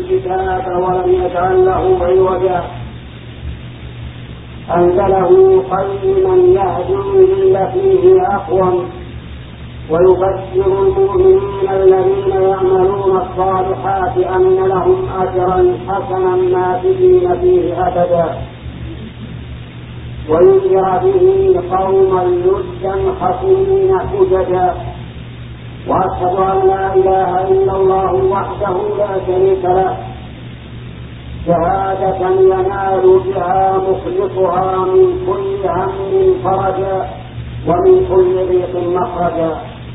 الكتاب ولم يجعل له عوجا أنزله قيما يهدي للتي هي أقوم ويبشر المؤمنين الذين يعملون الصالحات أن لهم أجرا حسنا ماكثين فيه أبدا وينذر به قوما لجا خشنين حججا وأشهد أن لا إله إلا الله وحده لا شريك له شهادة ينال بها مخلصها من كل هم فرجا ومن كل ضيق مخرجا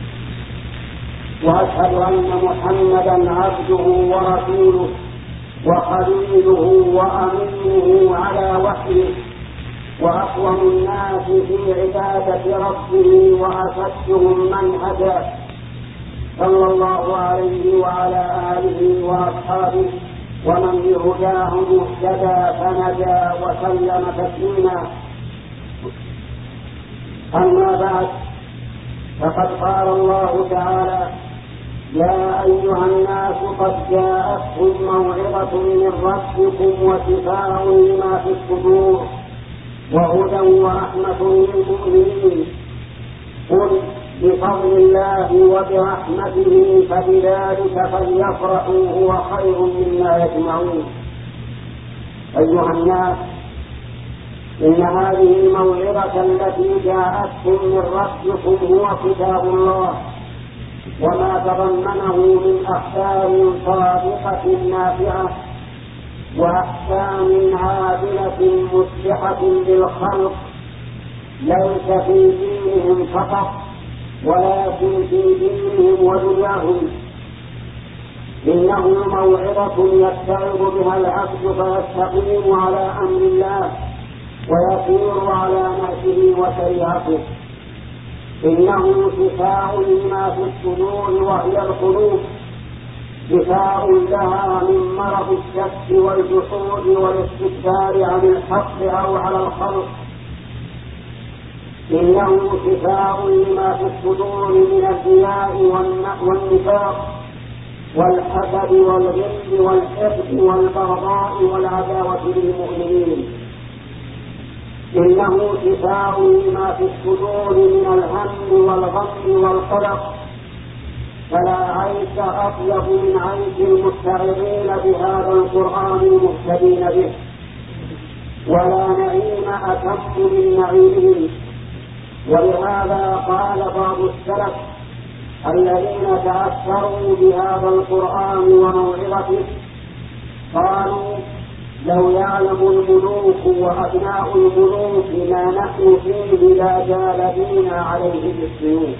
وأشهد أن محمدا عبده ورسوله وخليله وأمينه على وحيه وأقوم الناس في عبادة ربه وأشدهم منهجا صلى الله عليه وعلى آله وأصحابه ومن بهداه مهتدى فنجا وسلم تسليما. أما بعد فقد قال الله تعالى: يا أيها الناس قد جاءتكم موعظة من ربكم وشفاء لما في الصدور وهدى ورحمة للمؤمنين قل بفضل الله وبرحمته فبذلك فليفرحوا هو خير مما يجمعون. أيها الناس، إن هذه الموعظة التي جاءتكم من ربكم هو كتاب الله وما تضمنه من أخبار صادقة نافعة وأحكام عادلة مصلحة للخلق ليس في دينهم فقط ولكن في دينهم ودنياهم. إنه موعظة يتعظ بها العبد فيستقيم على أمر الله ويسير على نهجه وشريعته. إنه شفاء لما في الصدور وهي القلوب، شفاء لها من مرض الشك والجحود والاستكبار عن الحق أو على الخلق. إنه شفاء لما في الصدور من الرياء والنفاق والحسد والغل والحقد والبغضاء والعداوة للمؤمنين. إنه شفاء لما في الصدور من الهم والغم والقلق، فلا عيش أطيب من عيش المستعرضين بهذا القرآن المهتدين به، ولا نعيم أتم من نعيمهم. ولهذا قال بعض السلف الذين تأثروا بهذا القرآن وموعظته قالوا: لو يعلم الملوك وأبناء الملوك ما نحن فيه لا جالدونا عليه بالسيوف.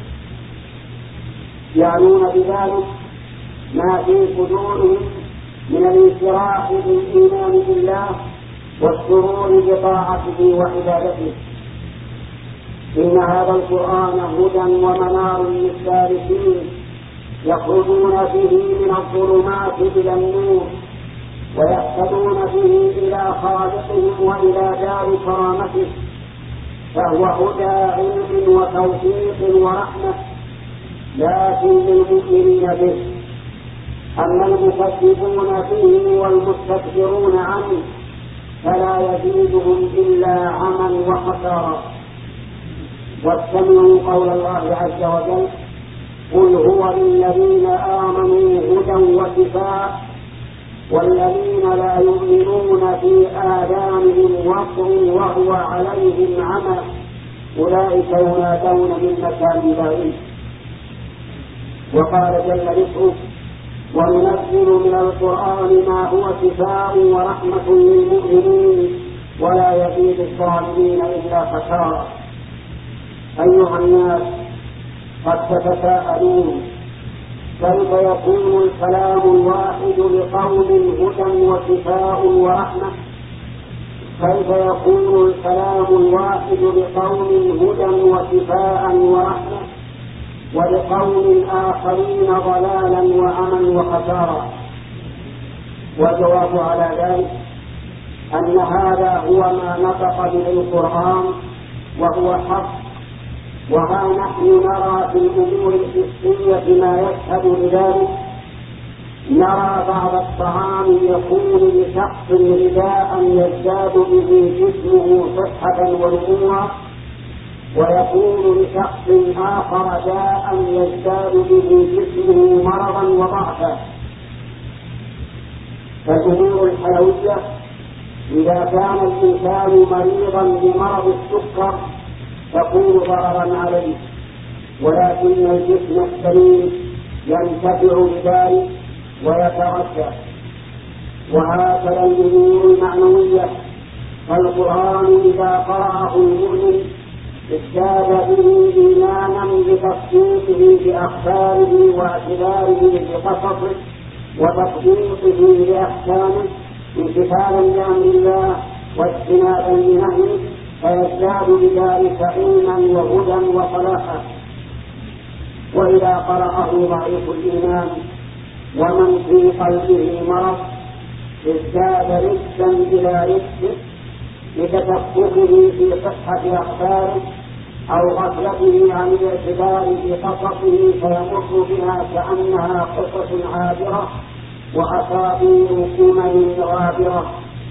يعنون بذلك ما في صدورهم من الانشراح بالإيمان بالله والسرور بطاعته وعبادته. إن هذا القرآن هدى ومنار للسالكين يخرجون به من الظلمات إلى النور ويهتدون به إلى خالقهم وإلى دار كرامته، فهو هدى علم وتوفيق ورحمة لكن للمؤمنين به. أما المكذبون به والمستكبرون عنه فلا يزيدهم إلا عمى وخسارا. واستمعوا قول الله عز وجل: قل هو للذين آمنوا هدى وشفاء والذين لا يؤمنون في آذانهم وقر وهو عليهم عمى أولئك ينادون من مكان بعيد. وقال جل ذكره: وننزل من القرآن ما هو شفاء ورحمة للمؤمنين ولا يزيد الظالمين إلا خسارا. أيها الناس، قد تتساءلون: كيف يكون الكلام الواحد لقوم هدى وشفاء ورحمة؟ كيف يكون الكلام الواحد لقوم هدى وشفاء ورحمة ولقوم آخرين ضلالا وعمى وخسارا؟ والجواب على ذلك أن هذا هو ما نطق به القرآن وهو حق، وها نحن نرى في الأمور الحسية ما يشهد لذلك، نرى بعض الطعام يكون لشخص غذاء يزداد به جسمه صحة ونموا، ويكون لشخص آخر داء يزداد به جسمه مرضا وضعفا. فالأمور الحيوية إذا كان الإنسان مريضا بمرض السكر تكون ضررا عليه، ولكن الجسم السليم ينتفع بذلك ويترجى. وهكذا الأمور المعنوية، فالقرآن إذا قرأه المؤمن ازداد به إيمانا بتصديقه بأخباره واعتباره بقصصه وتطبيقه لأحكامه امتثالا لأمر الله واجتنابا لنهيه، فيزداد بذلك علما وهدى وصلاحا. وإذا قرأه ضعيف الإيمان ومن في قلبه مرض ازداد رجسا إلى رجسه لتشككه في صحة أخباره أو غفلته عن الاعتبار في قصصه، فيمر بها كأنها قصص عابرة وأساطير أمم غابرة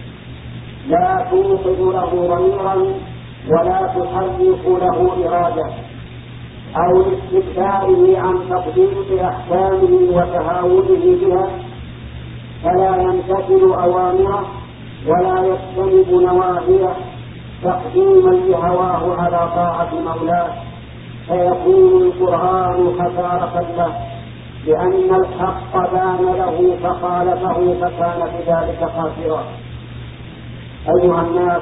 لا توقظ له ضميرا ولا تحرك له إرادة، أو لاستكباره عن تطبيق أحكامه وتهاونه بها، فلا يمتثل أوامره ولا يجتنب نواهيه تقديما لهواه على طاعة مولاه، فيكون القرآن خسارة له، لأن الحق بان له فخالفه فكان بذلك خاسرا. أيها الناس،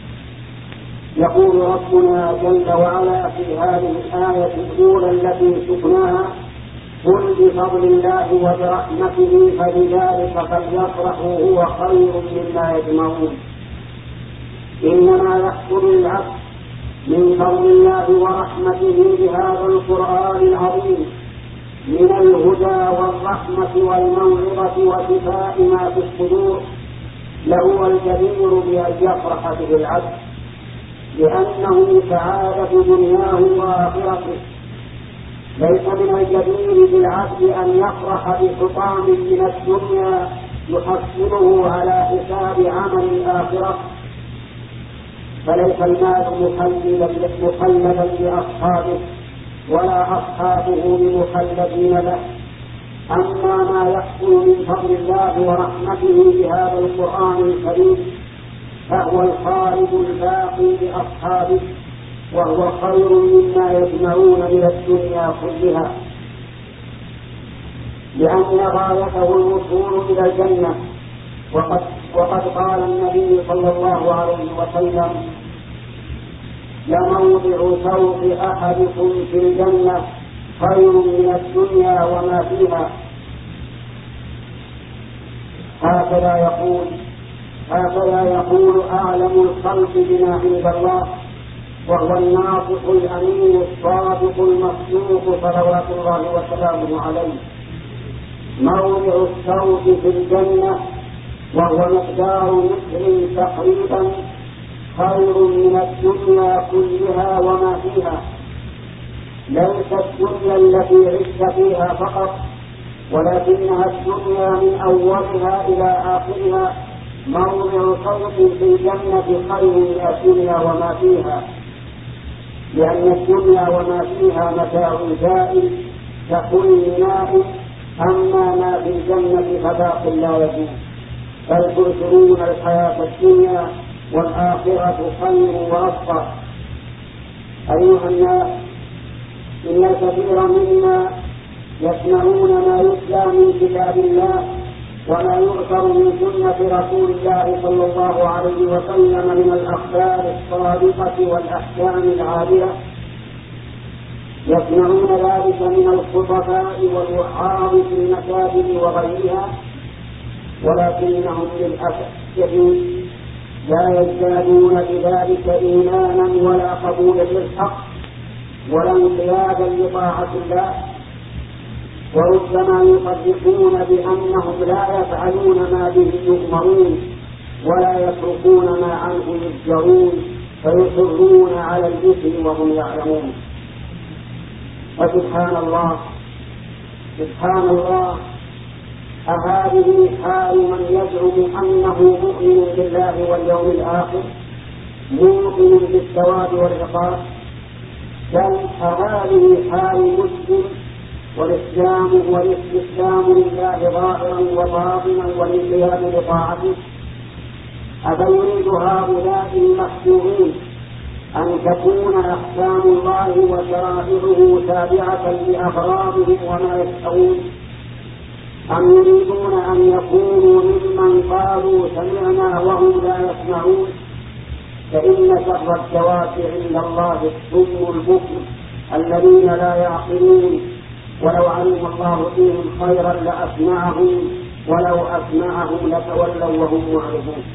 يقول ربنا جل وعلا في هذه الآية الأولى التي شفناها: قل بفضل الله وبرحمته فبذلك فليفرحوا هو خير مما يجمعون. إنما يحصل العبد من فضل الله ورحمته بهذا القرآن العظيم من الهدى والرحمة والموعظة وشفاء ما في الصدور لهو الجدير بأن يفرح به العبد، لأنه سعادة دنياه وآخرته. ليس من الجدير بالعبد أن يفرح بحطام من الدنيا يحصله على حساب عمل الآخرة، فليس المال مخلدا لأصحابه ولا أصحابه بمخلدين له. أما ما يحصل من فضل الله ورحمته بهذا القرآن الكريم فهو الخالد الباقي لأصحابه، وهو خير مما يجمعون من الدنيا كلها، لأن غايته الوصول إلى الجنة. وقد قال النبي صلى الله عليه وسلم: لموضع سوط أحدكم في الجنة خير من الدنيا وما فيها. هكذا يقول أعلم الخلق بما عند الله، وهو الناطق الأمين الصادق المصدوق صلوات الله وسلامه عليه. موضع السوط في الجنة وهو مقدار متر تقريبا خير من الدنيا كلها وما فيها. ليس الدنيا التي عشت فيها فقط، ولكنها الدنيا من أولها إلى آخرها. موضع صوت في الجنة خير من الدنيا وما فيها، لأن الدنيا وما فيها متاع زائل ككل ماء، أما ما في الجنة فباق لا يزول. بل تؤثرون الحياة الدنيا والآخرة خير وأبقى. أيها الناس، إن الكثير منا يسمعون ما يتلى من كتاب الله وما يؤثر من سنة رسول الله صلى الله عليه وسلم من الأخبار الصادقة والأحكام العادلة، يسمعون ذلك من الخطباء والوعاظ في المساجد وغيرها، ولكنهم للأسف الشديد لا يزدادون بذلك إيمانا ولا قبولا للحق ولا انقيادا لطاعة الله، وربما يصدقون بأنهم لا يفعلون ما به يؤمرون ولا يتركون ما عنه يزجرون، فيصرون على الإثم وهم يعلمون. فسبحان الله أهذه حال من يزعم أنه مؤمن بالله واليوم الآخر موقن بالثواب والعقاب؟ بل أهذه حال مسلم والاستسلام لله ظاهرا وباطنا والانقياد لطاعته؟ أفيريد هؤلاء المحسوبين أن تكون أحكام الله وشرائعه تابعة لأغراضهم وما يشتهون، أم يريدون أن يكونوا ممن قالوا سمعنا وهم لا يسمعون؟ فإن شر الدواب عند الله الصم البكم الذين لا يعقلون، ولو علم الله فيهم خيرا لأسمعهم ولو أسمعهم لتولوا وهم معرضون.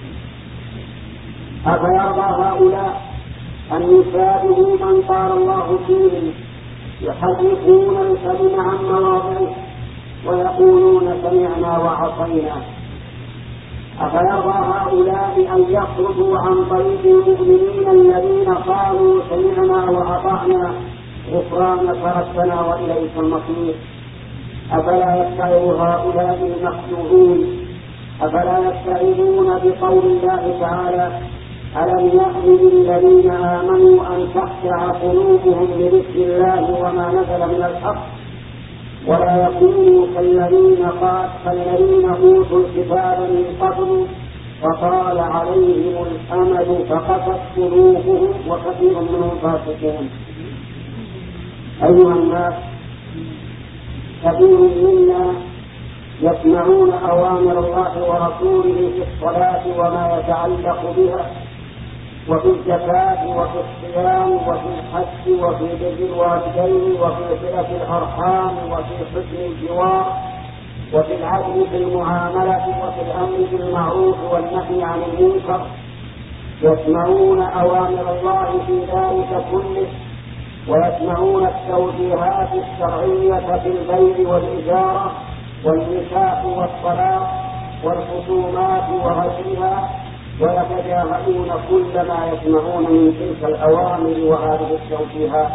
أفيرضى هؤلاء أن يشابهوا من قال الله فيهم يحرفون الكلم عن مواضعه ويقولون سمعنا وعصينا؟ أفيرضى هؤلاء أن يخرجوا عن طريق المؤمنين الذين قالوا سمعنا وأطعنا غفرانك ربنا وإليك المصير؟ أفلا يتعظ هؤلاء المخلوقون؟ أفلا يتعظون بقول الله تعالى ألم يأن للذين آمنوا أن تخشع قلوبهم لذكر الله وما نزل من الحق ولا يكونوا كالذين أوتوا الكتاب من قبل فطال عليهم الأمد فقست قلوبهم وكثير منهم فاسقون. أيها الناس، كثير منا يسمعون أوامر الله ورسوله في الصلاة وما يتعلق بها وفي الزكاة وفي الصيام وفي الحج وفي بر الوالدين وفي صلة الأرحام وفي حسن الجوار وفي العدل في المعاملة وفي الأمر بالمعروف والنهي عن المنكر. يسمعون أوامر الله في ذلك كله ويسمعون التوجيهات الشرعية في البيع والإجارة والنكاح والطلاق والخصومات وغيرها، ويتجاهلون كل ما يسمعون من تلك الأوامر وهذه التوجيهات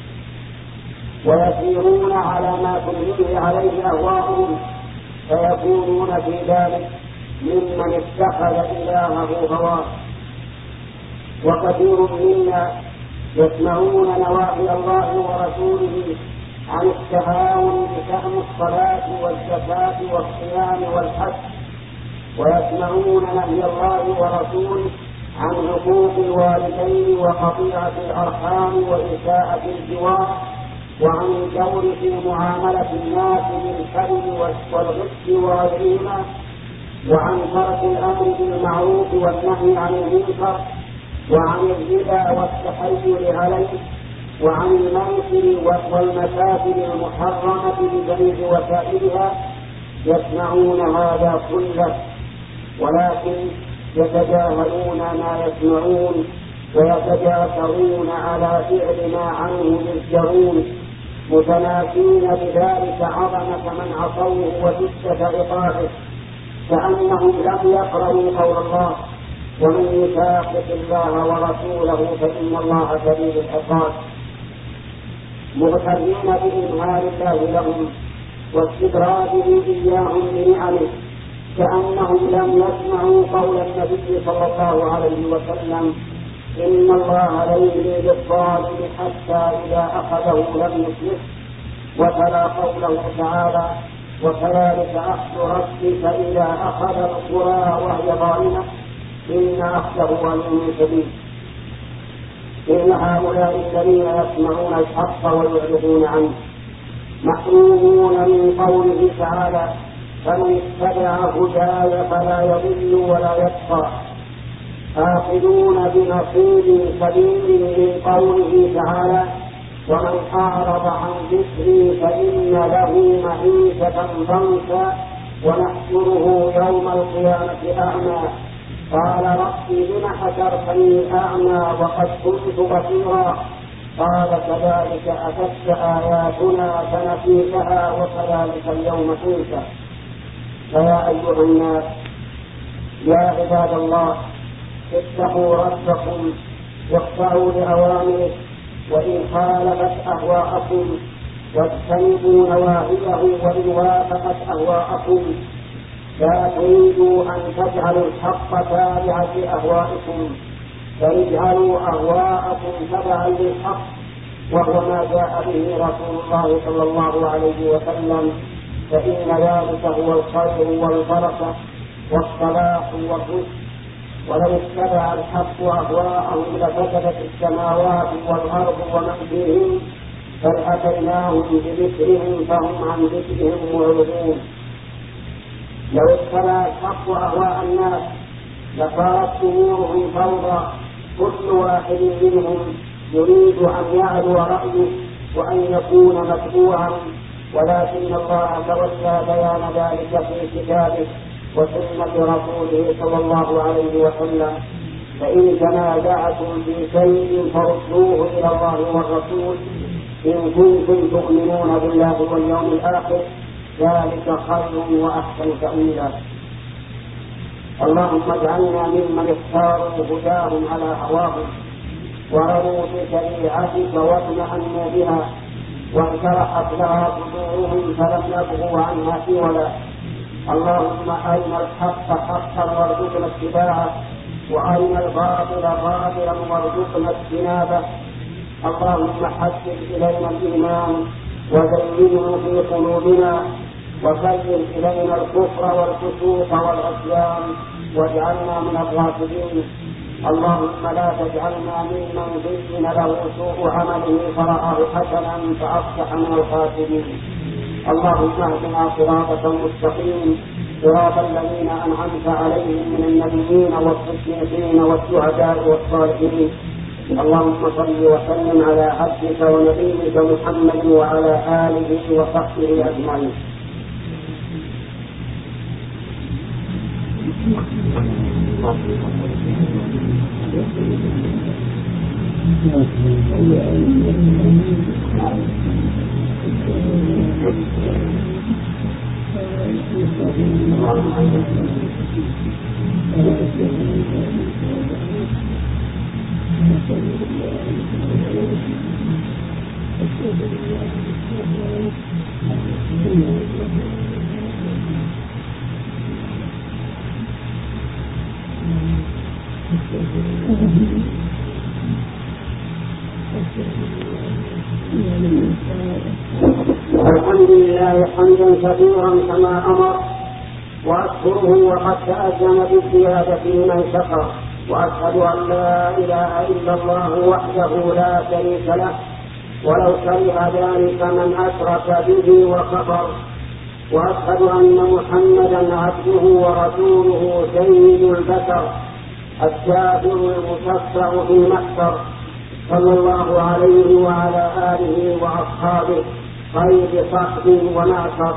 ويسيرون على ما تمليه عليه أهواؤهم، فيكونون في ذلك ممن اتخذ إلهه هواه. وكثير منا يسمعون نواهي الله ورسوله عن التهاون بشأن الصلاة والزكاة والصيام والحج، ويسمعون نهي الله ورسوله عن حقوق الوالدين وقطيعة الأرحام وإساءة الجوار وعن الجور في معاملة الناس بالكذب والغش وغيرهما، وعن ترك الأمر بالمعروف والنهي عن المنكر، وعن الربا والتحيل عليه، وعن الميسر والمكاسب المحرمة بجميع وسائلها. يسمعون هذا كله ولكن يتجاهلون ما يسمعون ويتجاسرون على فعل ما عنه يزجرون، متناسين بذلك عظمة من عصوه وشدة عقابه، كأنهم لم يقرأوا قول الله ومن يشاقق الله ورسوله فإن الله شديد العقاب، مغترين بإمهال الله لهم واستدراجه إياهم بنعمه، كأنهم لم يسمعوا قول النبي صلى الله عليه وسلم إن الله لا يملي للظالم حتى إذا أخذه لم يفلته، وتلا قوله تعالى وكذلك أخذ ربك إذا أخذ القرى وهي ظالمة إن أخذه أليم شديد. إن هؤلاء الذين يسمعون الحق ويعرضون عنه محرومون من قوله تعالى فمن اتبع هداي فلا يضل ولا يشقى، آخذون بنصيب كبير من قوله تعالى ومن أعرض عن ذكري فإن له معيشة ضنكا ونحشره يوم القيامة أعمى قال ربي لم حشرتني أعمى وقد كنت بصيرا قال كذلك أتتك آياتنا فنسيتها وكذلك اليوم تنسى. فيا أيها الناس، يا عباد الله، اتقوا ربكم واخضعوا لأوامره وإن خالفت أهواءكم واجتنبوا نواهيه وإن وافقت أهواءكم لا تريدوا أن تجعلوا الحق تابعا لأهوائكم، بل اجعلوا أهواءكم تبعا للحق، وهو ما جاء به رسول الله صلى الله عليه وسلم، فإن ذلك هو الخير والبركة والصلاح والرشد. ولو اتبع الحق أهواءهم لفسدت السماوات والأرض ومن فيهن، بل أتيناهم بذكرهم فهم عن ذكرهم معرضون. لو اتبع الحق أهواء الناس لصارت أمورهم فوضى، كل واحد منهم يريد أن يعلو رأيه وأن يكون متبوعا، ولكن الله تولى بيان ذلك في كتابه وسنة رسوله صلى الله عليه وسلم. فإن تنازعتم في شيء فردوه إلى الله والرسول إن كنتم تؤمنون بالله واليوم الآخر، ذلك خير وأحسن تأويلا. اللهم اجعلنا ممن اختاروا هداهم على هواهم ورضوا بشريعتك واطمأنوا بها، وانشرحت لها صدورهم فلم يبغوا عنها حولا. اللهم أرنا الحق حقا وارزقنا اتباعه، وأرنا الباطل باطلا وارزقنا اجتنابه. اللهم حبب إلينا الإيمان وزينه في قلوبنا، وسلم إلينا الكفر والفسوق والعصيان واجعلنا من الراشدين. اللهم لا تجعلنا ممن زين له سوء عمله فرآه حسنا فأصبح من الخاسرين. اللهم اهدنا صراطك المستقيم، صراط الذين أنعمت عليهم من النبيين والصديقين والشهداء والصالحين. اللهم صل وسلم على عبدك ونبيك محمد وعلى آله وصحبه أجمعين. الحمد لله حمدا كثيرا كما أمر، وأشكره وقد تأذن بالزيادة لمن شكر، وأشهد أن لا إله إلا الله وحده لا شريك له، ولو كره ذلك من أشرك به وكفر. وأشهد أن محمدا عبده ورسوله سيد البشر الشافع المشفع في المحشر، صلى الله عليه وعلى آله وأصحابه خير صحبه ومعشر،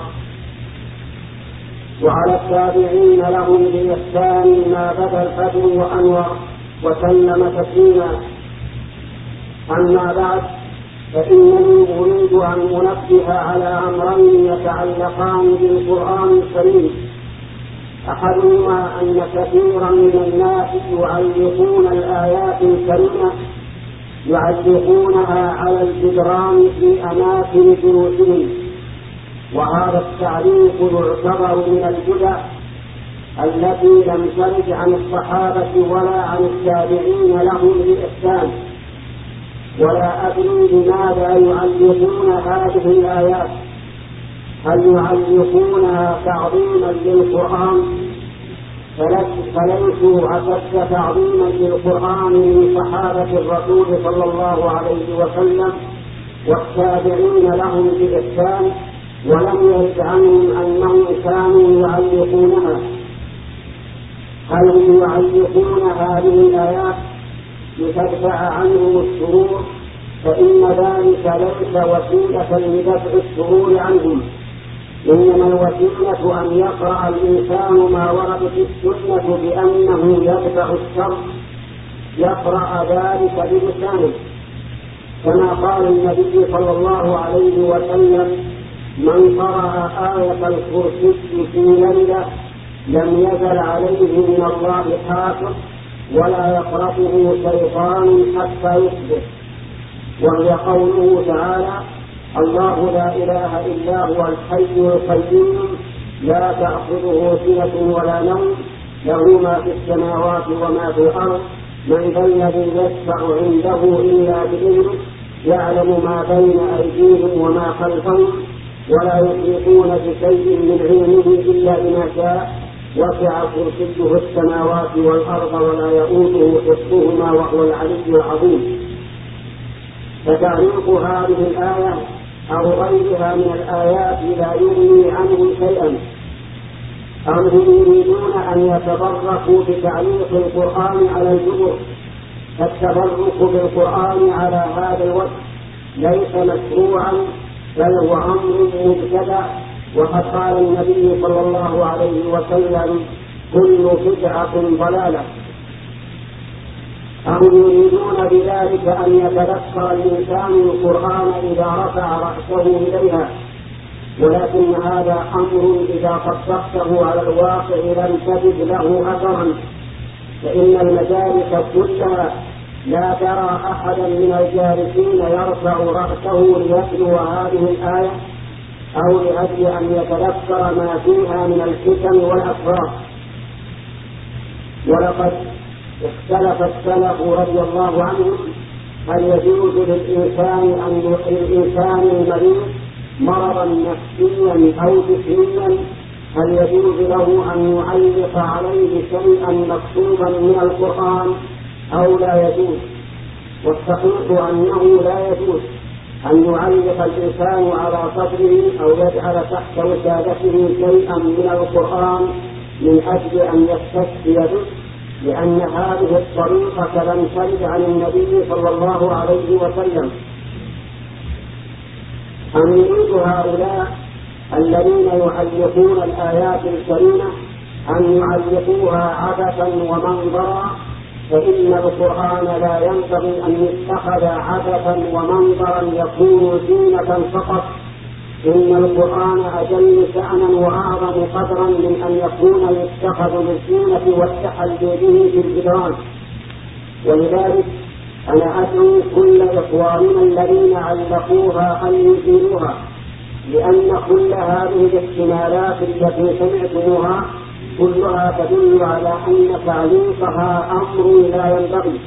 وعلى التابعين لهم بإحسان ما بدا الفجر وأنور وسلم تسليما. أما بعد، فإنني أريد أن أنبه على أمرين يتعلقان بالقرآن الكريم. أحدهما أن كثيرا من الناس يعلقون الآيات الكريمة يعلقونها على الجدران في أماكن بيوتهم، وهذا التعليق يعتبر من البدع التي لم ترد عن الصحابة ولا عن التابعين لهم بإحسان. ولا أدري لماذا يعلقون هذه الآيات، هل يعلقونها تعظيما للقرآن؟ فليسوا أشد تعظيما للقرآن من صحابة الرسول صلى الله عليه وسلم والتابعين لهم بإحسان، ولم يرد عنهم أنهم كانوا يعلقونها. هل هم يعلقون هذه الآيات لتدفع عنهم الشرور؟ فإن ذلك ليس وسيلة لدفع الشرور عنهم، إنما الوسيلة أن يقرأ الإنسان ما ورد في السنة بأنه يدفع الشر، يقرأ ذلك بلسانه، كما قال النبي صلى الله عليه وسلم: من قرأ آية الكرسي في ليلة لم يزل عليه من الله حافظ ولا يقربه شيطان حتى يصبح. وهي قوله تعالى: الله لا إله إلا هو الحي القيوم لا تأخذه سنة ولا نوم، له ما في السماوات وما في الأرض، من ذا الذي يشفع عنده إلا بإذنه، يعلم ما بين أيديهم وما خلفهم، ولا يحيطون بشيء من علمه إلا بما شاء، وسع كرسيه السماوات والأرض ولا يؤوده حفظهما وهو العلي العظيم. فتعليق هذه الآية أو غيرها من الآيات لا يغني عنهم شيئا، أم هم يريدون أن يتبركوا بتعليق القرآن على الجبر، فالتبرك بالقرآن على هذا الوجه ليس مشروعا، بل هو أمر مبتدع، وقد قال النبي صلى الله عليه وسلم: كل بدعة ضلالة. أم يريدون بذلك أن يتذكر الإنسان القرآن إذا رفع رأسه إليها، ولكن هذا أمر إذا طبقته على الواقع لم تجد له أثرا، فإن المجالس كلها لا ترى أحدا من الجالسين يرفع رأسه ليتلو هذه الآية أو لأجل أن يتذكر ما فيها من الفتن والأسرار. ولقد اختلف السلف رضي الله عنهم هل يجوز للإنسان المريض مرضا نفسيا أو جسميا، هل يجوز له أن يعلق عليه شيئا مكتوبا من القرآن أو لا يجوز؟ والصحيح أنه لا يجوز أن يعلق الإنسان على صدره أو يجعل تحت وسادته شيئا من القرآن من أجل أن يستشفي به، لأن هذه الطريقة لم ترد عن النبي صلى الله عليه وسلم. أم يريد هؤلاء الذين يعلقون الآيات الكريمة أن يعلقوها عبثا ومنظرا؟ فإن القرآن لا ينبغي أن يتخذ عبثا ومنظرا يكون زينة فقط، إن القرآن أجل شأنا وأعظم قدرا من أن يكون يتخذ للزينة والتحلي به في الجدران. ولذلك أنا أدعو كل إخواننا الذين علقوها أن يزيلوها، لأن كل هذه الاحتمالات التي سمعتموها كلها تدل على أن تعليقها أمر لا ينبغي.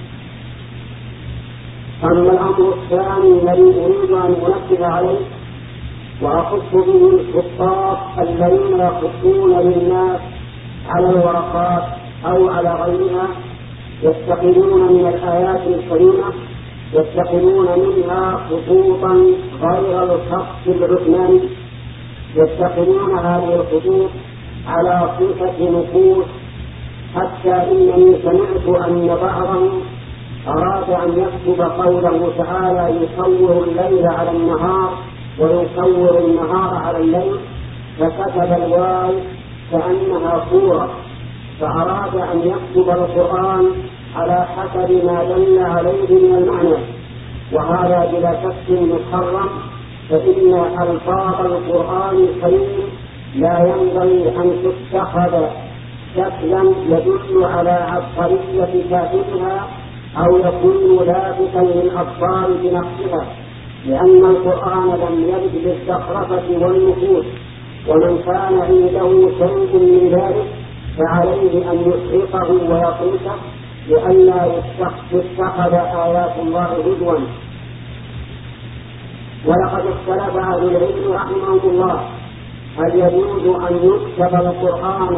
أما الأمر الثاني الذي أريد أن أنبه عليه وأخص به الخطاب الذين يخطون للناس على الورقات أو على غيرها، يستقلون من الآيات الكريمة، يستقلون منها خطوطا غير الخط العثماني، يستقلون هذه الخطوط على صفة نقوش، حتى إنني سمعت أن بعضهم أراد أن يكتب قوله تعالى: يصور الليل على النهار ويصور النهار على الليل، فكتب الواو كأنها صورة، فأراد أن يكتب القرآن على حسب ما دل عليه من المعنى، وهذا بلا شك محرم، فإن ألفاظ القرآن الكريم لا ينبغي أن تتخذ شكلا يدل على عبقرية كاتبها أو يكون لافتا للأبصار بنفسها، لأن القرآن لم يرد بالزخرفة والنفوس، ومن كان عنده شيء من ذلك فعليه أن يحرقه ويطرشه لئلا يتخذ آيات الله هزوا. ولقد اختلف أهل العلم رحمهم الله هل يجوز أن يكتب القرآن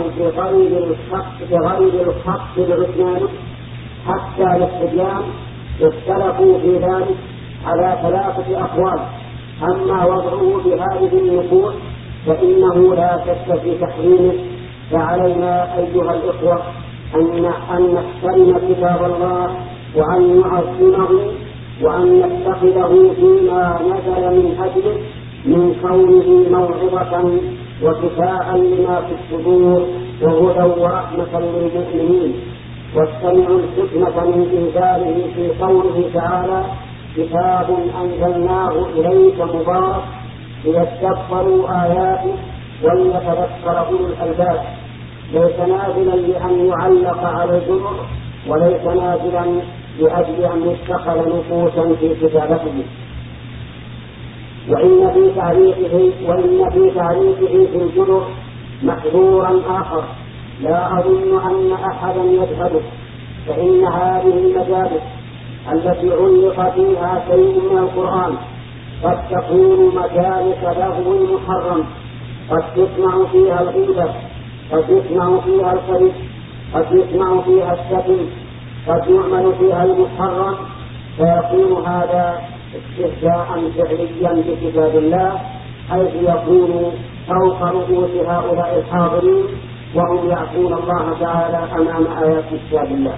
بغير الخط العثماني حتى للصبيان؟ اختلفوا في ذلك على 3 أقوال. أما وضعه بهذه النقوش فإنه لا شك في تحريمه، فعلينا أيها الإخوة أن نحترم كتاب الله وأن نعظمه وأن نتخذه فيما نزل من أجله من كونه موعظة وشفاء لما في الصدور وهدى ورحمة للمؤمنين. واستمعوا الحكمة من إنزاله في قوله تعالى: كتاب أنزلناه إليك مبارك ليتدبروا آياته وليتذكر أولو الألباب، ليس نازلا لأن يعلق على الجمر، وليس نازلا لأجل أن يتخذ نفوسا في كتابته. وإن في تعليقه في الجمر محذورا آخر لا أظن أن أحدا يجهله، فإن هذه المجالس التي علق فيها شيء من القرآن قد تكون مجالس لهو محرم، قد تسمع فيها الغيبة، قد يسمع فيها الكذب، قد يسمع فيها الشتم، قد يعمل فيها المحرم، فيكون هذا استهزاء فعليا بكتاب الله، حيث يكون فوق رؤوس هؤلاء الحاضرين وهم يعصون الله تعالى أمام آيات كتاب الله.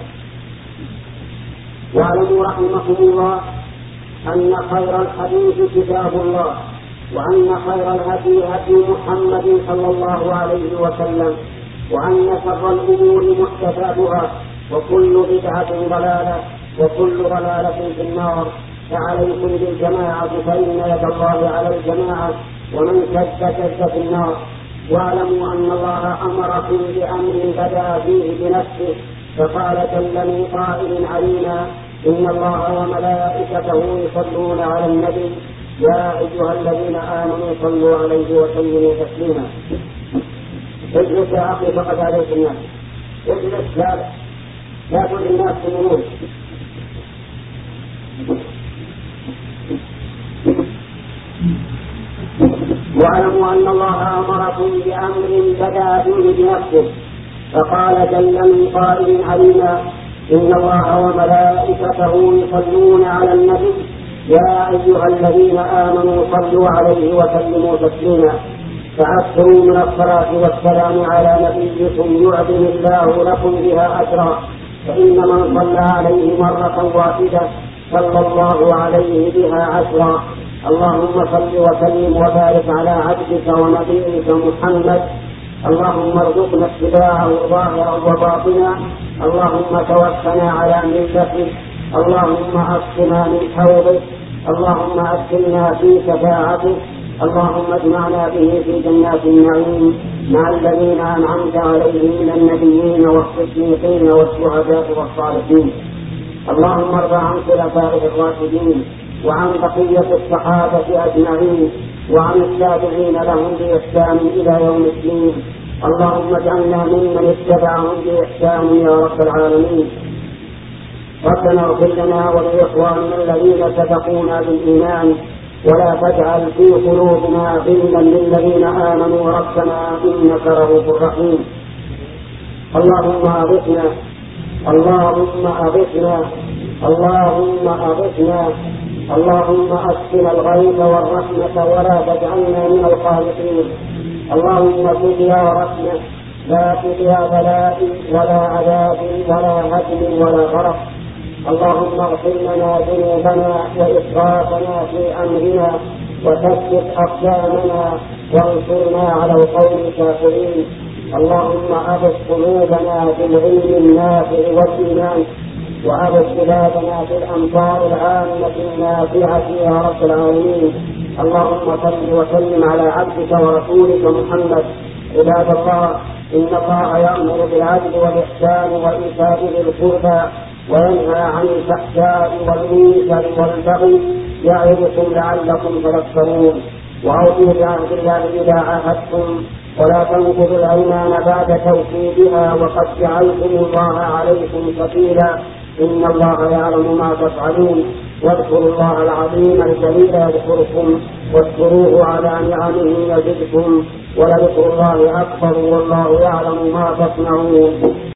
واعلموا رحمكم الله أن خير الحديث كتاب الله، وأن خير الهدي هدي محمد صلى الله عليه وسلم، وأن شر الأمور محدثاتها، وكل بدعة ضلالة، وكل ضلالة في النار. فعليكم بالجماعة فإن يد الله على الجماعة، ومن شد في النار. واعلموا أن الله أمركم بأمر بدأ فيه بنفسه، فقال جل من قائل علينا: إن الله وملائكته يصلون على النبي يا أيها الذين آمنوا صلوا عليه وسلموا تسليما. اجلس يا أخي فقد عليك الناس، اجلس لا تقل الناس تمنون. واعلموا أن الله أمركم بأمر بدأ فيه بنفسه، فقال جل من قائل علينا: إن الله وملائكته يصلون على النبي يا أيها الذين آمنوا صلوا عليه وسلموا تسليما. فأكثروا من الصلاة والسلام على نبيكم يعظم الله لكم بها أجرا، فإن من صلى عليه مرة واحدة صلى الله عليه بها عشرا. اللهم صل وسلم وبارك على عبدك ونبيك محمد. اللهم ارزقنا اتباعه ظاهرا وباطنا. اللهم توفنا على ملته. اللهم اسقنا من حوضك. اللهم ادخلنا في شفاعته. اللهم اجمعنا به في جنات النعيم مع الذين انعمت عليهم من النبيين والصديقين والشهداء والصالحين. اللهم ارض عن خلفائه الراشدين وعن بقية الصحابة أجمعين وعن التابعين لهم بإحسان إلى يوم الدين. اللهم اجعلنا ممن اتبعهم بإحسان يا رب العالمين. ربنا اغفر لنا ولإخواننا الذين سبقونا بالإيمان، ولا تجعل في قلوبنا غلا للذين آمنوا ربنا إنك رؤوف رحيم. اللهم أغثنا، اللهم أغثنا، اللهم أغثنا، اللهم أسقنا الغيث والرحمة ولا تجعلنا من القانطين. اللهم قل يا ربنا لا تطع بلاء ولا عذاب ولا هدم ولا غرق. اللهم اغفر لنا ذنوبنا وإسرافنا في أمرنا وثبت أقدامنا وانصرنا على القوم الكافرين. اللهم أغث قلوبنا بالعلم النافع والإيمان، وأغث بلادنا في الأمطار العامة النافعة يا رب العالمين. اللهم صل وسلم على عبدك ورسولك محمد. عباد الله، إن الله يأمر بالعدل والإحسان وإيتاء ذي القربى وينهى عن الفحشاء والمنكر والبغي يعظكم لعلكم تذكرون. وأوفوا بعهد الله إذا عاهدتم، ولا تنقضوا الأيمان بعد توكيدها وقد جعلتم الله عليكم كفيلا، إن الله يعلم ما تفعلون. واذكروا الله العظيم الجليل يذكركم، واشكروه على نعمه يزدكم، ولذكر الله أكبر والله يعلم ما تصنعون.